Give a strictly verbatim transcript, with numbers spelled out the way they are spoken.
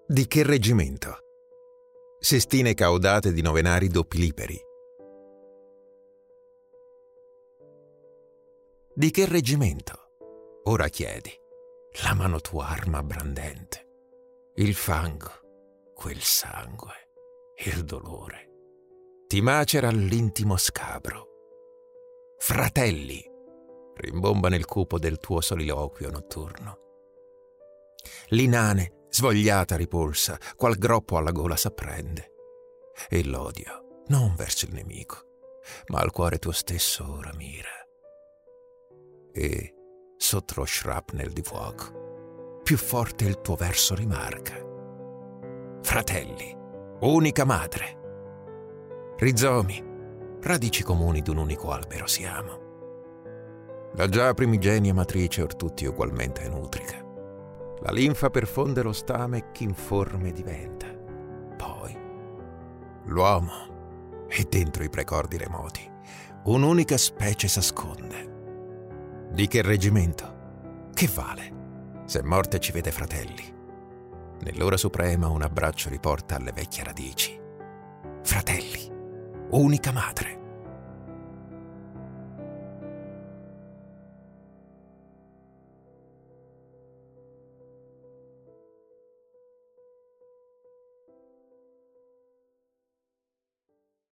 Di che reggimento? Sestine caudate di novenari doppi liperi. Di che reggimento? Ora chiedi. La mano tua arma brandente. Il fango, quel sangue, il dolore. Ti macera all'intimo scabro. Fratelli, rimbomba nel cupo del tuo soliloquio notturno. L'inane, svogliata, ripulsa, qual groppo alla gola s'apprende. E l'odio, non verso il nemico, ma al cuore tuo stesso ora mira. E, sotto lo shrapnel di fuoco, più forte il tuo verso rimarca. Fratelli, unica madre. Rizomi, radici comuni d'un unico albero siamo. La già primigenia matrice or tutti ugualmente nutrica. La linfa perfonde lo stame e ch'informe diventa. Poi, l'uomo, e dentro i precordi remoti, un'unica specie s'asconde. Di che reggimento? Che vale, se morte ci vede fratelli? Nell'ora suprema un abbraccio riporta alle vecchie radici. Fratelli, unica madre.